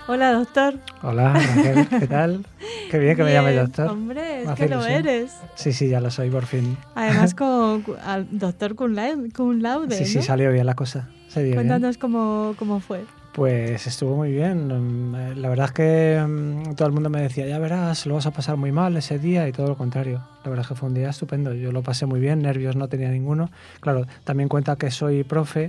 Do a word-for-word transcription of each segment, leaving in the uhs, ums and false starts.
Hola, doctor. Hola, Raquel, ¿qué tal? Qué bien que Bien, me llames doctor. Hombre, es Me hace que lo ilusión. eres. Sí, sí, ya lo soy, por fin. Además, con, con- al doctor cum laude, cum laude, Sí, ¿no? sí, salió bien la cosa. Se dio bien. Cuéntanos cómo, cómo fue. Pues estuvo muy bien. Mm, eh, La verdad es que mm, todo el mundo me decía, ya verás, lo vas a pasar muy mal ese día y todo lo contrario. La verdad es que fue un día estupendo. Yo lo pasé muy bien, nervios no tenía ninguno. Claro, también cuenta que soy profe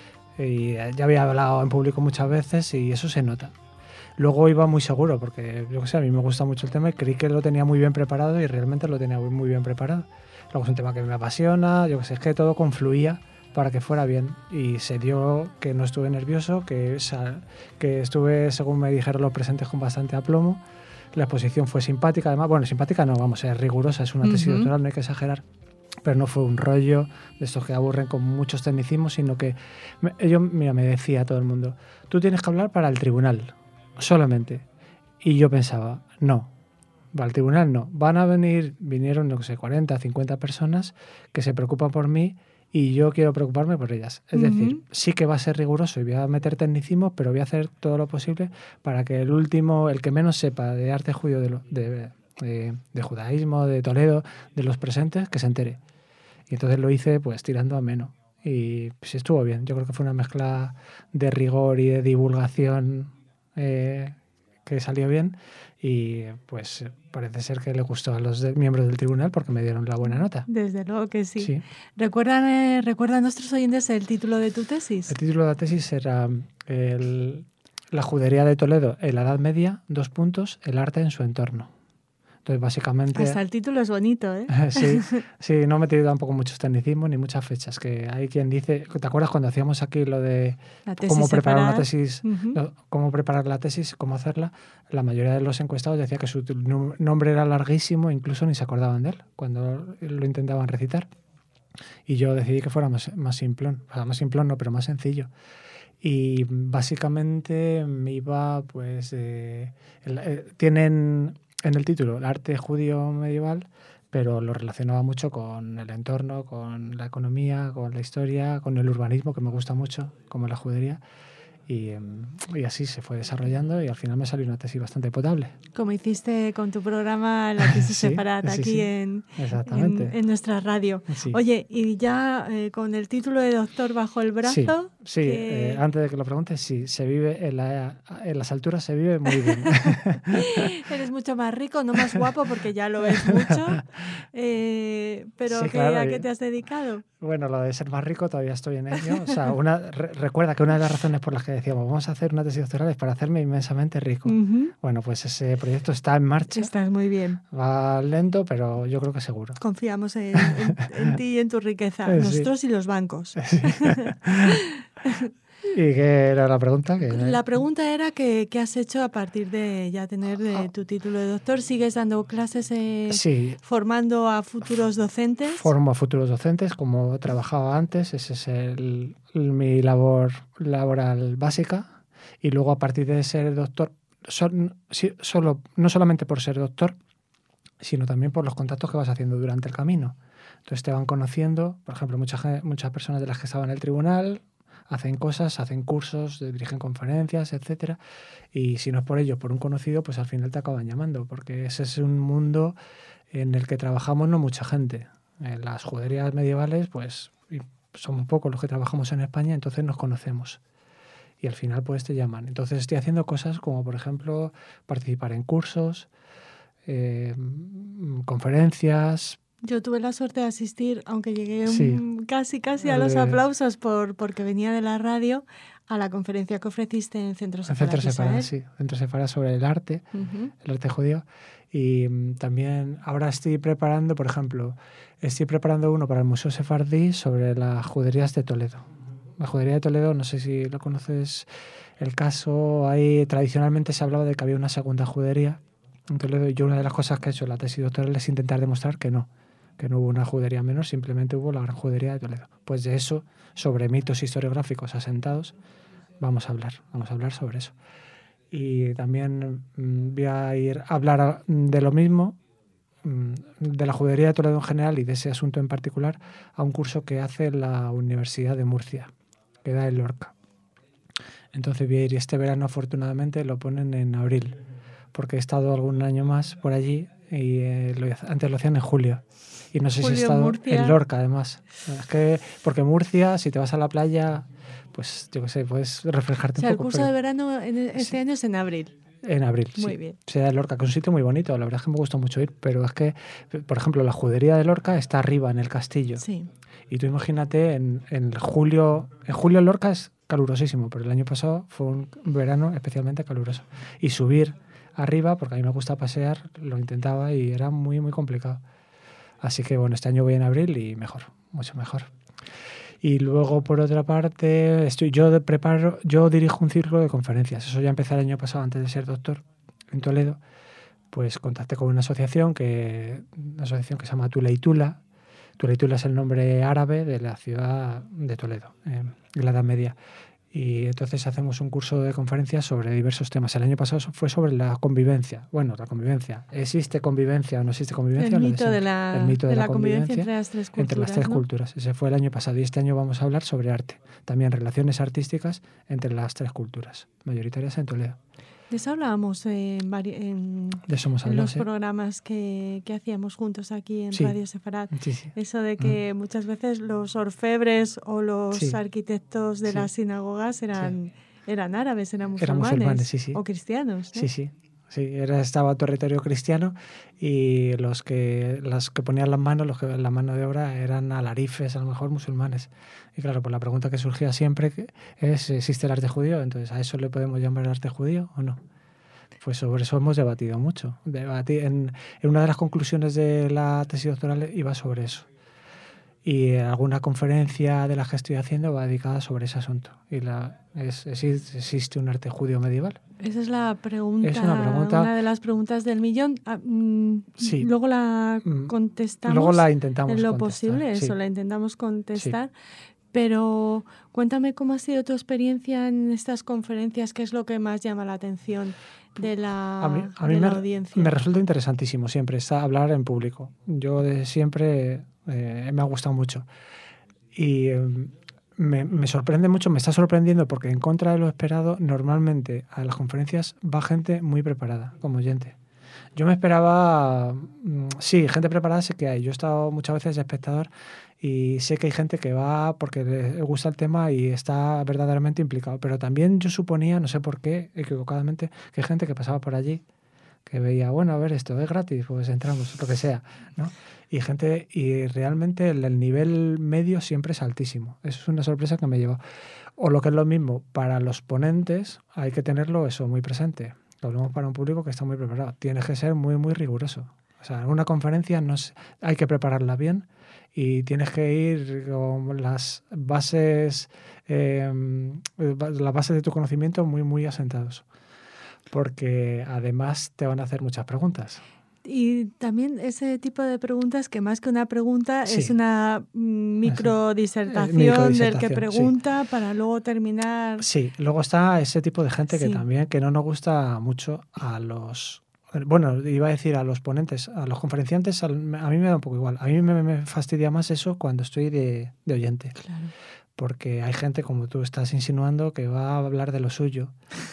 y eh, ya había hablado en público muchas veces y eso se nota. Luego iba muy seguro porque, yo qué sé, a mí me gusta mucho el tema y creí que lo tenía muy bien preparado y realmente lo tenía muy bien preparado. Luego es un tema que me apasiona, yo qué sé, es que todo confluía para que fuera bien y se dio que no estuve nervioso, que, sa- que estuve, según me dijeron los presentes, con bastante aplomo. La exposición fue simpática, además, bueno, simpática no, vamos, es rigurosa, es una tesis Ujú. doctoral, no hay que exagerar, pero no fue un rollo de estos que aburren con muchos tecnicismos, sino que me- ellos, mira, me decía todo el mundo, tú tienes que hablar para el tribunal, solamente. Y yo pensaba, no, al tribunal no. Van a venir, vinieron, no sé, cuarenta, cincuenta personas que se preocupan por mí y yo quiero preocuparme por ellas. Es Ujú. decir, sí que va a ser riguroso y voy a meter tecnicismos, pero voy a hacer todo lo posible para que el último, el que menos sepa de arte judío, de, lo- de, de- de judaísmo, de Toledo, de los presentes, que se entere. Y entonces lo hice pues tirando ameno. Y pues estuvo bien. Yo creo que fue una mezcla de rigor y de divulgación eh, que salió bien. Y pues parece ser que le gustó a los de- miembros del tribunal porque me dieron la buena nota. Desde luego que sí. Sí. ¿Recuerdan, eh, ¿recuerdan a nuestros oyentes el título de tu tesis? El título de la tesis era el- La judería de Toledo en la Edad Media, dos puntos, el arte en su entorno. Entonces, básicamente, Hasta el título es bonito, ¿eh? sí, sí, no he metido tampoco muchos tecnicismos ni muchas fechas, que hay quien dice, ¿te acuerdas cuando hacíamos aquí lo de La tesis cómo preparar una separada. tesis, Ujú. no, cómo preparar la tesis, cómo hacerla? La mayoría de los encuestados decía que su nu- nombre era larguísimo, incluso ni se acordaban de él cuando lo intentaban recitar. Y yo decidí que fuera más, más simplón, o sea, más simplón no, pero más sencillo. Y básicamente me iba, pues, eh, el- eh, tienen en el título el arte judío medieval, pero lo relacionaba mucho con el entorno, con la economía, con la historia, con el urbanismo, que me gusta mucho, como la judería. Y, em, y así se fue desarrollando y al final me salió una tesis bastante potable. Como hiciste con tu programa La tesis Sí, separada sí, aquí sí, en, en, exactamente. en nuestra radio. Sí. Oye, y ya eh, con el título de doctor bajo el Sí, brazo, sí, que eh, antes de que lo preguntes, sí, se vive en, la, en las alturas se vive muy bien. eres mucho más rico, no más guapo porque ya lo es mucho. Eh, pero Sí, ¿qué, claro. ¿a y- qué te has dedicado? Bueno, lo de ser más rico todavía estoy en ello. O sea, una, re- recuerda que una de las razones por las que decíamos vamos a hacer una tesis doctoral es para hacerme inmensamente rico. Ujú. Bueno, pues ese proyecto está en marcha. Estás muy bien. Va lento, pero yo creo que seguro. Confiamos en, en- en ti y en tu riqueza, Eh, Sí. nosotros y los bancos. Sí. ¿Y qué era la pregunta? Que me- La pregunta era que, ¿qué has hecho a partir de ya tener eh, tu título de doctor? ¿Sigues dando clases, eh, Sí, formando a futuros docentes? formo a futuros docentes como trabajaba antes, ese es el, el- mi labor laboral básica. Y luego a partir de ser doctor, son, sí, solo, no solamente por ser doctor, sino también por los contactos que vas haciendo durante el camino. Entonces te van conociendo, por ejemplo, mucha, gen- muchas personas de las que estaban en el tribunal hacen cosas, hacen cursos, dirigen conferencias, etcétera. Y si no es por ello, por un conocido, pues al final te acaban llamando, porque ese es un mundo en el que trabajamos no mucha gente. En las juderías medievales, pues y somos pocos los que trabajamos en España, entonces nos conocemos. Y al final, pues te llaman. Entonces estoy haciendo cosas como, por ejemplo, participar en cursos, eh, conferencias. Yo tuve la suerte de asistir, aunque llegué Sí, um, casi casi a el los de- aplausos por porque venía de la radio, a la conferencia que ofreciste en Centro en Sefarat Centro Sefarad, Israel. sí, Centro Sefarad sobre el arte, Ujú. el arte judío. Y mm, también ahora estoy preparando, por ejemplo, estoy preparando uno para el Museo Sefardí sobre las juderías de Toledo. La judería de Toledo, no sé si lo conoces, el caso, ahí tradicionalmente se hablaba de que había una segunda judería en Toledo, y yo una de las cosas que he hecho en la tesis doctoral es intentar demostrar que no, que no hubo una judería menor, simplemente hubo la gran judería de Toledo. Pues de eso, sobre mitos historiográficos asentados, vamos a hablar, vamos a hablar sobre eso. Y también mm, voy a ir a hablar de lo mismo, mm, de la judería de Toledo en general y de ese asunto en particular, a un curso que hace la Universidad de Murcia, que da en Lorca. Entonces voy a ir y este verano afortunadamente lo ponen en abril, porque he estado algún año más por allí y eh, lo, antes lo hacían en julio. Y no sé Julio, si he estado Murcia. en Lorca, además. Es que, porque Murcia, si te vas a la playa, pues yo qué sé, puedes reflejarte o sea, un poco. El curso pero... de verano en este sí. año es en abril. En abril, Muy sí. bien. O sea, Lorca, que es un sitio muy bonito. La verdad es que me gusta mucho ir, pero es que, por ejemplo, la judería de Lorca está arriba en el castillo. Sí. Y tú imagínate, en, en julio, en julio Lorca es calurosísimo, pero el año pasado fue un verano especialmente caluroso. Y subir arriba, porque a mí me gusta pasear, lo intentaba y era muy, muy complicado. Así que bueno, este año voy en abril y mejor, mucho mejor. Y luego, por otra parte, estoy yo de preparo, yo dirijo un círculo de conferencias. Eso ya empecé el año pasado, antes de ser doctor, en Toledo. Pues contacté con una asociación que, una asociación que se llama Tula y Tula. Tula y Tula es el nombre árabe de la ciudad de Toledo, eh, en la Edad Media. Y entonces hacemos un curso de conferencias sobre diversos temas. El año pasado fue sobre la convivencia. Bueno, la convivencia. ¿Existe convivencia o no existe convivencia? El Lo mito, de, la, el mito de, de la, la convivencia, convivencia entre las tres culturas. Entre las tres ¿no? culturas. Ese fue el año pasado. Y este año vamos a hablar sobre arte. También relaciones artísticas entre las tres culturas, mayoritarias en Toledo. De eso hablábamos en, en, de eso hemos en hablado, los ¿sí? programas que, que hacíamos juntos aquí en sí. Radio Sefarad. Sí, sí. Eso de que mm. muchas veces los orfebres o los sí. arquitectos de sí. las sinagogas eran, sí. eran árabes, eran musulmanes, eran musulmanes sí, sí. o cristianos, ¿no? Sí, sí. Sí, era, estaba territorio cristiano y los que, las que ponían las manos, los que la mano de obra eran alarifes, a lo mejor musulmanes. Y claro, pues la pregunta que surgía siempre es, ¿existe el arte judío? Entonces, ¿a eso le podemos llamar arte judío o no? Pues sobre eso hemos debatido mucho. Debatí, en, en una de las conclusiones de la tesis doctoral iba sobre eso. Y alguna conferencia de las que estoy haciendo va dedicada sobre ese asunto. Y la, es, ¿existe un arte judío medieval? Esa es la pregunta, es una, pregunta, una de las preguntas del millón. Ah, mm, sí. Luego la contestamos. Luego la intentamos en lo contestar, posible, sí. eso, la intentamos contestar. Sí. Pero cuéntame cómo ha sido tu experiencia en estas conferencias, qué es lo que más llama la atención de la, a mí, a mí de me, la audiencia. Me resulta interesantísimo siempre está, hablar en público. Yo de siempre eh, me ha gustado mucho. Y eh, me, me sorprende mucho, me está sorprendiendo porque en contra de lo esperado, normalmente a las conferencias va gente muy preparada como oyente. Yo me esperaba, sí, gente preparada sé que hay. Yo he estado muchas veces de espectador y sé que hay gente que va porque le gusta el tema y está verdaderamente implicado. Pero también yo suponía, no sé por qué, equivocadamente, que hay gente que pasaba por allí, que veía, bueno, a ver, esto es gratis, pues entramos, lo que sea, ¿no? Y gente, y realmente el, el nivel medio siempre es altísimo. Eso es una sorpresa que me llevó. O lo que es lo mismo, para los ponentes hay que tenerlo eso muy presente. Lo hablamos para un público que está muy preparado. Tienes que ser muy, muy riguroso. O sea, en una conferencia no es, hay que prepararla bien y tienes que ir con las bases, eh, las bases de tu conocimiento muy, muy asentados. Porque además te van a hacer muchas preguntas. Y también ese tipo de preguntas que más que una pregunta sí. es una microdisertación, microdisertación del que pregunta sí. para luego terminar. Sí, luego está ese tipo de gente sí. que también que no nos gusta mucho a los, bueno, iba a decir a los ponentes, a los conferenciantes, a mí me da un poco igual. A mí me, me fastidia más eso cuando estoy de, de oyente. Claro. Porque hay gente, como tú estás insinuando, que va a hablar de lo suyo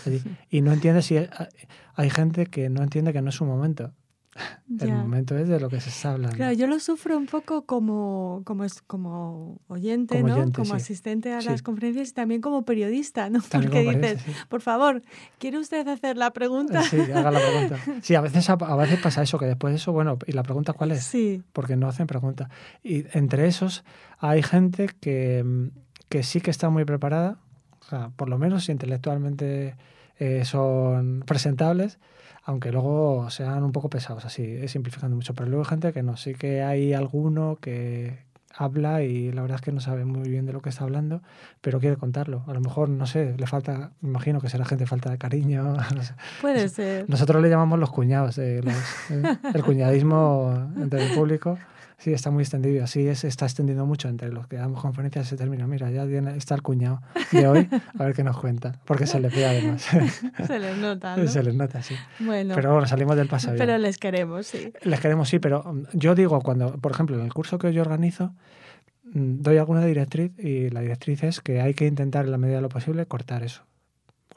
y no entiende si hay, hay gente que no entiende que no es su momento. Ya. El momento es de lo que se está hablando. Claro, yo lo sufro un poco como, como, como oyente, como, ¿no? oyente, como sí. asistente a sí. las conferencias y también como periodista, ¿no? También Porque como dices, sí. por favor, ¿quiere usted hacer la pregunta? Sí, haga la pregunta. Sí, a veces, a veces pasa eso, que después de eso, bueno, ¿y la pregunta cuál es? Sí. Porque no hacen pregunta. Y entre esos hay gente que, que sí que está muy preparada, o sea, por lo menos intelectualmente eh, son presentables, aunque luego sean un poco pesados, así, simplificando mucho. Pero luego hay gente que no, sí que hay alguno que habla y la verdad es que no sabe muy bien de lo que está hablando, pero quiere contarlo. A lo mejor, no sé, le falta, me imagino que será gente falta de cariño. No sé. Puede Nos, ser. Nosotros le llamamos los cuñados, eh, los, eh, el cuñadismo entre el público. Sí, está muy extendido. Así es, está extendiendo mucho entre los que damos conferencias. Se termina, mira, ya viene, está el cuñado de hoy, a ver qué nos cuenta. Porque se le ve además. Se les nota, ¿no? Se les nota, sí. Bueno, pero bueno, salimos del paso. Pero bien. les queremos, sí. Les queremos, sí, pero yo digo, cuando, por ejemplo, en el curso que yo organizo, doy alguna directriz y la directriz es que hay que intentar, en la medida de lo posible, cortar eso.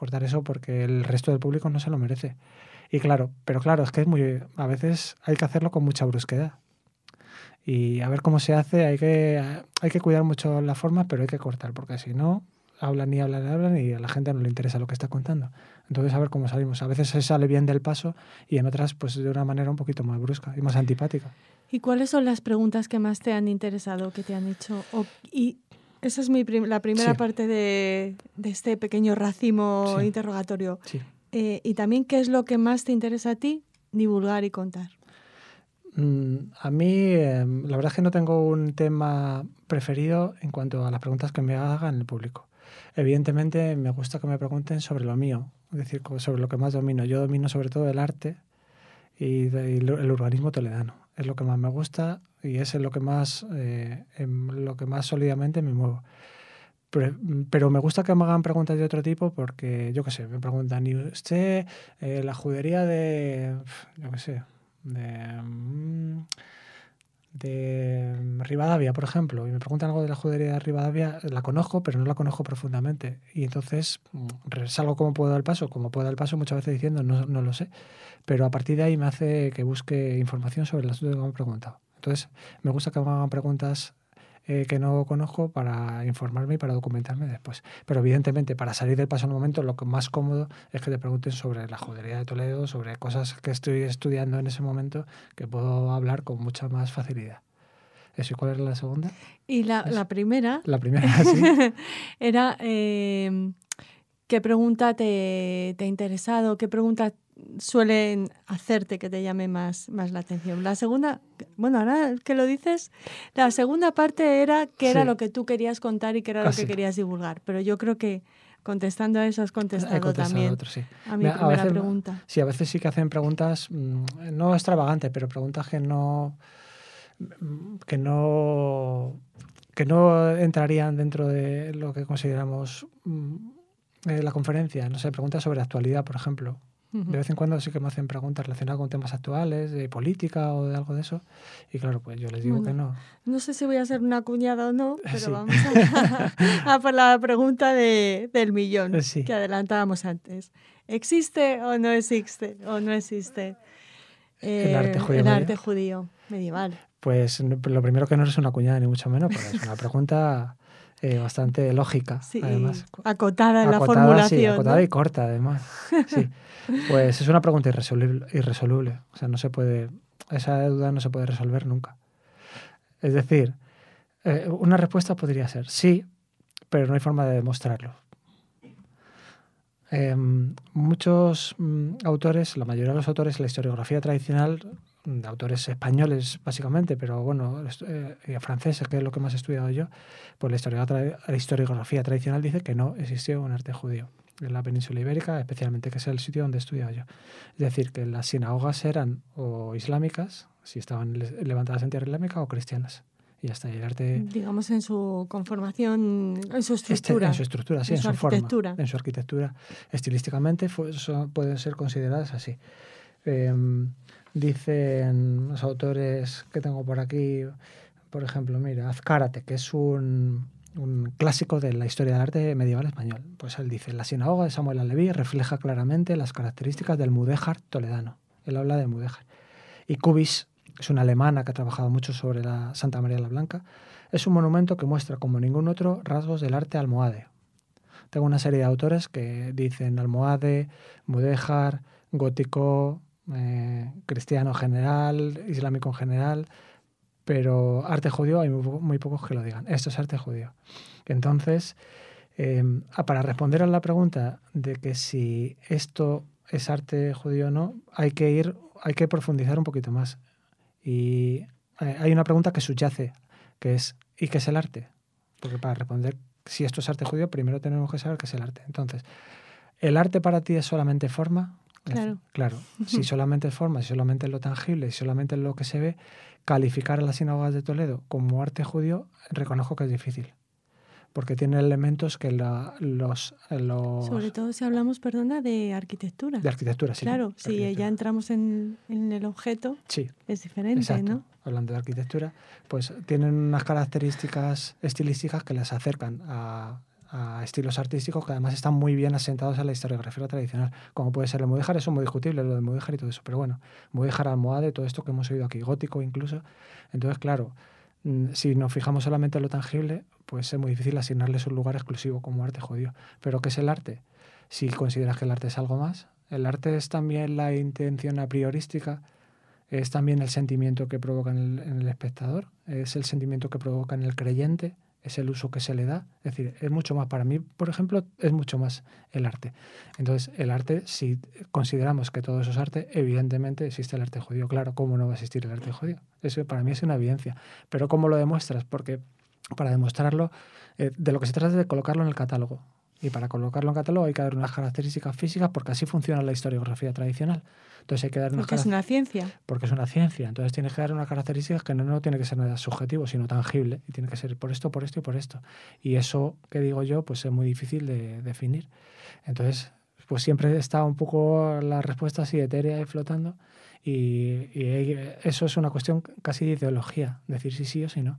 cortar eso porque el resto del público no se lo merece. Y claro, pero claro, es que es muy, a veces hay que hacerlo con mucha brusquedad. Y a ver cómo se hace, hay que, hay que cuidar mucho las formas, pero hay que cortar, porque si no, hablan y hablan y hablan y a la gente no le interesa lo que está contando. Entonces, a ver cómo salimos. A veces se sale bien del paso y en otras, pues de una manera un poquito más brusca y más antipática. ¿Y cuáles son las preguntas que más te han interesado, que te han hecho? O, y esa es mi prim- la primera sí. parte de, de este pequeño racimo sí. interrogatorio. Sí. Eh, y también, ¿qué es lo que más te interesa a ti divulgar y contar? A mí, eh, la verdad es que no tengo un tema preferido en cuanto a las preguntas que me hagan el público. Evidentemente, me gusta que me pregunten sobre lo mío, es decir, sobre lo que más domino. Yo domino sobre todo el arte y, de, y el urbanismo toledano. Es lo que más me gusta y es en lo que más, eh, en lo que más sólidamente me muevo. Pero, pero me gusta que me hagan preguntas de otro tipo porque, yo qué sé, me preguntan, ¿y usted eh, la judería de, yo qué sé, de, de Rivadavia, por ejemplo, y me preguntan algo de la judería de Rivadavia, la conozco, pero no la conozco profundamente. Y entonces salgo como puedo al paso, como puedo al paso muchas veces diciendo, no, no lo sé. Pero a partir de ahí me hace que busque información sobre el asunto que me han preguntado. Entonces, me gusta que me hagan preguntas eh, que no conozco para informarme y para documentarme después. Pero evidentemente, para salir del paso en un momento, lo que más cómodo es que te pregunten sobre la judería de Toledo, sobre cosas que estoy estudiando en ese momento, que puedo hablar con mucha más facilidad. ¿Eso y cuál era la segunda? Y la, la primera... La primera, sí. era... Eh, ¿qué pregunta te, te ha interesado? ¿Qué pregunta suelen hacerte que te llame más, más la atención? La segunda, bueno, ahora que lo dices, la segunda parte era qué sí. era lo que tú querías contar y qué era Casi. lo que querías divulgar. Pero yo creo que contestando a eso has contestado, He contestado también otro, sí. a mi Mira, primera a veces, pregunta. Sí, a veces sí que hacen preguntas mmm, no extravagantes, pero preguntas que no que no que no entrarían dentro de lo que consideramos mmm, eh, la conferencia. No sé, preguntas sobre actualidad, por ejemplo. De vez en cuando sí que me hacen preguntas relacionadas con temas actuales, de política o de algo de eso. Y claro, pues yo les digo bueno, que no. No sé si voy a ser una cuñada o no, pero sí. vamos a, a por la pregunta de, del millón sí. que adelantábamos antes. ¿Existe o no existe? ¿O no existe eh, el arte judío, el medio? arte judío medieval? Pues lo primero que no es una cuñada ni mucho menos, porque es una pregunta eh, bastante lógica, sí, además. Acotada en la acotada, formulación. Sí, acotada ¿no? y corta, además. Sí. Pues es una pregunta irresoluble, irresoluble. O sea, no se puede, esa duda no se puede resolver nunca. Es decir, eh, una respuesta podría ser sí, pero no hay forma de demostrarlo. Eh, muchos mm, autores, la mayoría de los autores de la historiografía tradicional, de autores españoles básicamente, pero bueno, eh, franceses, que es lo que más he estudiado yo, pues la, historia, la historiografía tradicional dice que no existió un arte judío en la península ibérica, especialmente que es el sitio donde he estudiado yo. Es decir, que las sinagogas eran o islámicas, si estaban levantadas en tierra islámica, o cristianas. Y ya está, y el arte... Digamos en su conformación, en su estructura. Este, en su estructura, sí, en, en su, su arquitectura. forma. En su arquitectura. Estilísticamente fue, son, pueden ser consideradas así. Eh, dicen los autores que tengo por aquí, por ejemplo, mira, Azcárate, que es un, un clásico de la historia del arte medieval español. Pues él dice, la sinagoga de Samuel Aleví refleja claramente las características del mudéjar toledano. Él habla de mudéjar. Y Cubis, es una alemana que ha trabajado mucho sobre la Santa María la Blanca, es un monumento que muestra como ningún otro rasgos del arte almohade. Tengo una serie de autores que dicen almohade, mudéjar, gótico, eh, cristiano general, islámico en general, pero arte judío hay muy, muy pocos que lo digan. Esto es arte judío. Entonces, eh, para responder a la pregunta de que si esto es arte judío o no, hay que ir, hay que profundizar un poquito más. Y hay una pregunta que subyace, que es ¿y qué es el arte? Porque para responder si esto es arte judío, primero tenemos que saber qué es el arte. Entonces, ¿el arte para ti es solamente forma? Claro. Claro. Si solamente es forma, si solamente es lo tangible, si solamente es lo que se ve, calificar a las sinagogas de Toledo como arte judío, reconozco que es difícil. Porque tiene elementos que la, los, los... Sobre todo si hablamos, perdona, de arquitectura. De arquitectura, sí. Claro, si arquitectura. ya entramos en, en el objeto, sí. es diferente, Exacto. ¿no? Hablando de arquitectura, pues tienen unas características estilísticas que las acercan a, a estilos artísticos que además están muy bien asentados en la historiografía tradicional, como puede ser el mudéjar. Eso es muy discutible, lo de mudéjar y todo eso, pero bueno, mudéjar, almohade, todo esto que hemos oído aquí, gótico incluso. Entonces, claro, si nos fijamos solamente en lo tangible, pues es muy difícil asignarles un lugar exclusivo como arte judío. ¿Pero qué es el arte? Si consideras que el arte es algo más, el arte es también la intención a priorística, es también el sentimiento que provoca en el, en el espectador, es el sentimiento que provoca en el creyente, es el uso que se le da. Es decir, es mucho más, para mí, por ejemplo, es mucho más el arte. Entonces, el arte, si consideramos que todo eso es arte, evidentemente existe el arte judío. Claro, ¿cómo no va a existir el arte judío? Eso para mí es una evidencia. Pero ¿cómo lo demuestras? Porque para demostrarlo, eh, de lo que se trata es de colocarlo en el catálogo. Y para colocarlo en catálogo hay que dar unas características físicas porque así funciona la historiografía tradicional. Entonces hay que dar unas Porque es una ciencia. Porque es una ciencia. Entonces tienes que dar unas características que no, no tiene que ser nada subjetivo, sino tangible. Y tiene que ser por esto, por esto y por esto. Y eso, que digo yo, pues es muy difícil de definir. Entonces, pues siempre está un poco la respuesta así etérea y flotando. Y, y eso es una cuestión casi de ideología, decir si sí o si no.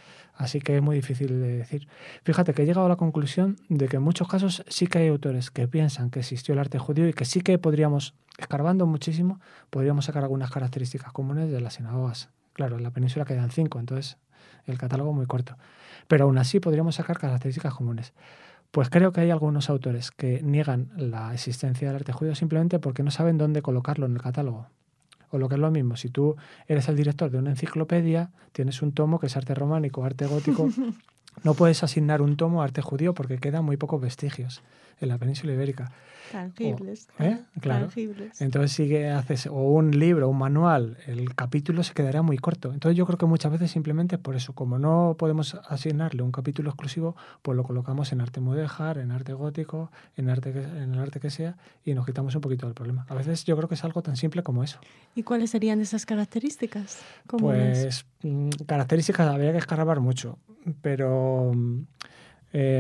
Así que es muy difícil de decir. Fíjate que he llegado a la conclusión de que en muchos casos sí que hay autores que piensan que existió el arte judío y que sí que podríamos, escarbando muchísimo, podríamos sacar algunas características comunes de las sinagogas. Claro, en la península quedan cinco, entonces el catálogo muy corto. Pero aún así podríamos sacar características comunes. Pues creo que hay algunos autores que niegan la existencia del arte judío simplemente porque no saben dónde colocarlo en el catálogo. O lo que es lo mismo, si tú eres el director de una enciclopedia, tienes un tomo que es arte románico, arte gótico, no puedes asignar un tomo a arte judío porque quedan muy pocos vestigios en la península ibérica. Tangibles. O, ¿eh? Claro. Tangibles. Entonces sí que haces o un libro, un manual, el capítulo se quedará muy corto. Entonces yo creo que muchas veces simplemente por eso, como no podemos asignarle un capítulo exclusivo, pues lo colocamos en arte mudéjar, en arte gótico, en arte que, en el arte que sea, y nos quitamos un poquito del problema. A veces yo creo que es algo tan simple como eso. ¿Y cuáles serían esas características comunes? Pues características habría que escarbar mucho, pero eh,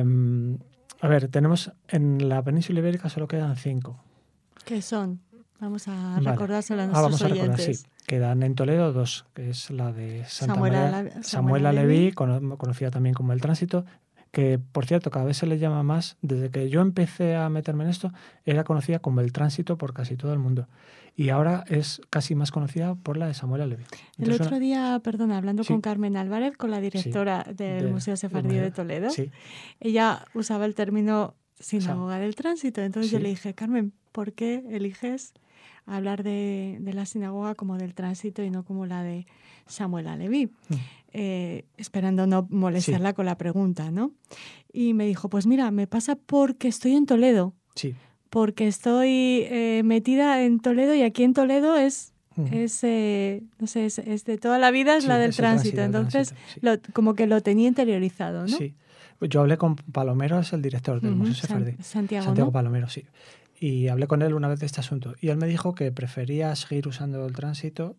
a ver, tenemos en la península ibérica solo quedan cinco. ¿Qué son? Vamos a Vale. recordárselo a ah, nuestros vamos a recordar, oyentes. sí. Quedan en Toledo dos, que es la de Santa Samuela María, La- Samuela, Samuela Leví, Leví. cono- conocida también como El Tránsito, que por cierto cada vez se le llama más, desde que yo empecé a meterme en esto, era conocida como El Tránsito por casi todo el mundo. Y ahora es casi más conocida por la de Samuela Leví. El Entonces, otro una- día, perdona, hablando Sí. con Carmen Álvarez, con la directora Sí, del de- Museo del Sefardí museo. de Toledo, Sí, ella usaba el término sinagoga del tránsito. Entonces yo Sí. le dije, Carmen, ¿por qué eliges hablar de, de la sinagoga como del tránsito y no como la de Samuela Leví? Mm. Eh, esperando no molestarla Sí. con la pregunta, ¿no? Y me dijo, pues mira, me pasa porque estoy en Toledo, sí. porque estoy eh, metida en Toledo y aquí en Toledo es, Ujú. es eh, no sé, es, es de toda la vida, es Sí, la del es el tránsito. tránsito, el Entonces, tránsito, sí. lo- como que lo tenía interiorizado, ¿no? Sí. Yo hablé con Palomero, es el director del Ujú, Museo San- Sefardí. Santiago, Santiago ¿no? Palomero, sí. Y hablé con él una vez de este asunto. Y él me dijo que prefería seguir usando el tránsito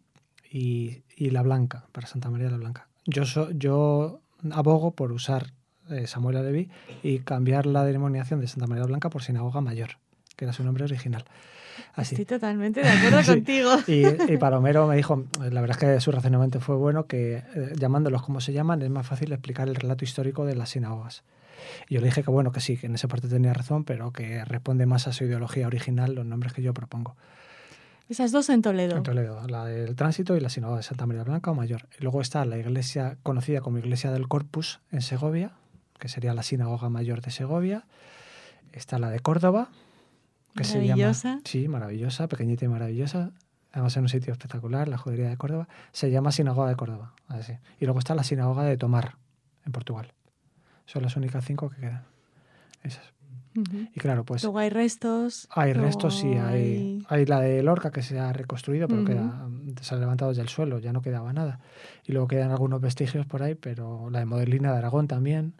y, y la blanca, para Santa María la Blanca. Yo, so, yo abogo por usar eh, Samuel Leví y cambiar la denominación de Santa María la Blanca por Sinagoga Mayor, que era su nombre original. Así. Estoy totalmente de acuerdo Sí. contigo. Y, y Palomero me dijo, la verdad es que su razonamiento fue bueno, que eh, llamándolos como se llaman es más fácil explicar el relato histórico de las sinagogas. Y yo le dije que bueno, que sí, que en esa parte tenía razón, pero que responde más a su ideología original los nombres que yo propongo. Esas dos en Toledo. En Toledo, la del Tránsito y la sinagoga de Santa María Blanca o Mayor. Y luego está la iglesia conocida como Iglesia del Corpus en Segovia, que sería la sinagoga mayor de Segovia. Está la de Córdoba, que se Maravillosa. llama, sí, maravillosa, pequeñita y maravillosa, además en un sitio espectacular, la judería de Córdoba, se llama Sinagoga de Córdoba. Así. Y luego está la sinagoga de Tomar, en Portugal. Son las únicas cinco que quedan. Esas. Uh-huh. Y claro, pues... Luego hay restos. Hay luego restos, sí, hay, hay... hay la de Lorca que se ha reconstruido, pero Uh-huh. queda, se ha levantado desde el suelo, ya no quedaba nada. Y luego quedan algunos vestigios por ahí, pero la de Modelina de Aragón también,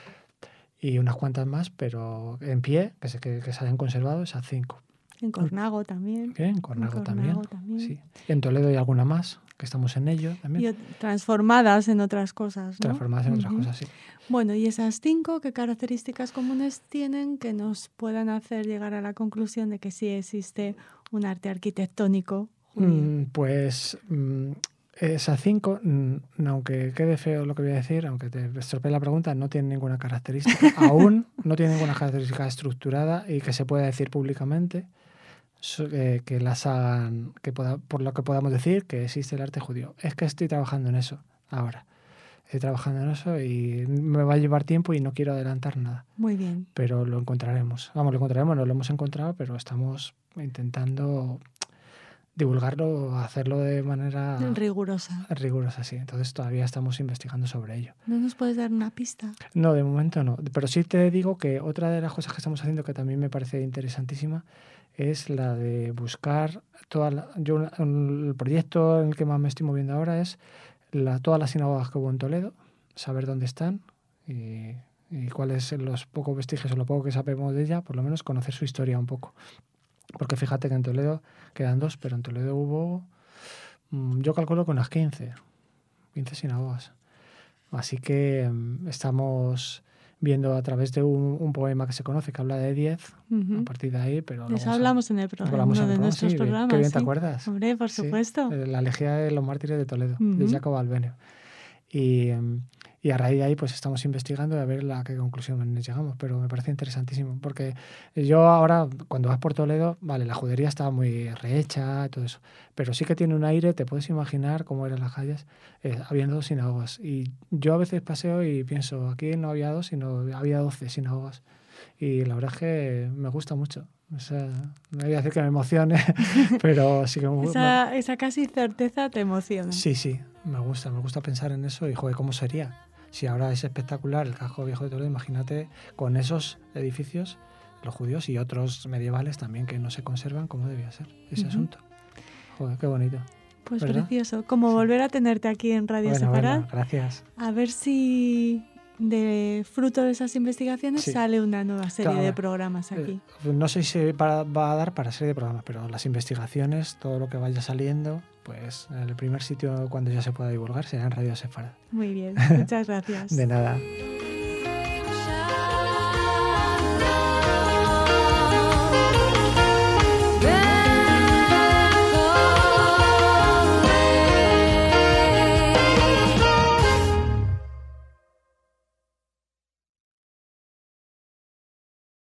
y unas cuantas más, pero en pie, que se, que, que se hayan conservado, esas cinco. En Cornago también. ¿Qué? En Cornago, en también. Cornago también. Sí. En Toledo hay alguna más, que estamos en ello también. Y transformadas en otras cosas, ¿no? Transformadas en uh-huh. otras cosas, sí. Bueno, y esas cinco, ¿qué características comunes tienen que nos puedan hacer llegar a la conclusión de que sí existe un arte arquitectónico judío? Mm, pues mm, Esas cinco, aunque quede feo lo que voy a decir, aunque te estropee la pregunta, no tienen ninguna característica, aún no tienen ninguna característica estructurada y que se pueda decir públicamente que, que las hagan, que pueda, por lo que podamos decir que existe el arte judío. Es que estoy trabajando en eso ahora. Estoy trabajando en eso y me va a llevar tiempo y no quiero adelantar nada. Muy bien. Pero lo encontraremos. Vamos, lo encontraremos, no lo hemos encontrado, pero estamos intentando divulgarlo, hacerlo de manera rigurosa. Rigurosa, sí. Entonces todavía estamos investigando sobre ello. ¿No nos puedes dar una pista? No, de momento no. Pero sí te digo que otra de las cosas que estamos haciendo que también me parece interesantísima es la de buscar toda la, yo el proyecto en el que más me estoy moviendo ahora es la, todas las sinagogas que hubo en Toledo, saber dónde están y, y cuáles son los pocos vestigios o lo poco que sabemos de ella, por lo menos conocer su historia un poco. Porque fíjate que en Toledo quedan dos, pero en Toledo hubo, yo calculo que unas quince, quince sinagogas. Así que um, estamos viendo a través de un, un poema que se conoce que habla de diez, uh-huh. a partir de ahí. Pero eso hablamos en el programa, uno de nuestros sí, programas. Qué bien sí. te acuerdas. Hombre, por supuesto. Sí, la elegía de los mártires de Toledo, uh-huh. de Jacob Albenio. Y, um, y a raíz de ahí pues estamos investigando a ver a qué conclusión llegamos, pero me parece interesantísimo, porque yo ahora, cuando vas por Toledo, vale, la judería estaba muy rehecha, todo eso, pero sí que tiene un aire, te puedes imaginar cómo eran las calles, eh, habiendo dos sinagogas. Y yo a veces paseo y pienso, aquí no había dos, sino había doce sinagogas. Y la verdad es que me gusta mucho. O sea, no voy a decir que me emocione, pero sí que me gusta. Esa, esa casi certeza te emociona. Sí, sí, me gusta, me gusta pensar en eso y, joder, ¿cómo sería? Si ahora es espectacular el casco viejo de Toledo, imagínate con esos edificios, los judíos y otros medievales también que no se conservan, ¿cómo debía ser ese uh-huh. asunto? Joder, qué bonito. Pues ¿verdad? Precioso. Como sí. volver a tenerte aquí en Radio bueno, Sefarad. Bueno, gracias. A ver si de fruto de esas investigaciones sí. sale una nueva serie claro, de programas aquí. Eh, no sé si va, va a dar para serie de programas, pero las investigaciones, todo lo que vaya saliendo, pues en el primer sitio cuando ya se pueda divulgar será en Radio Sefarad. Muy bien, muchas gracias. De nada.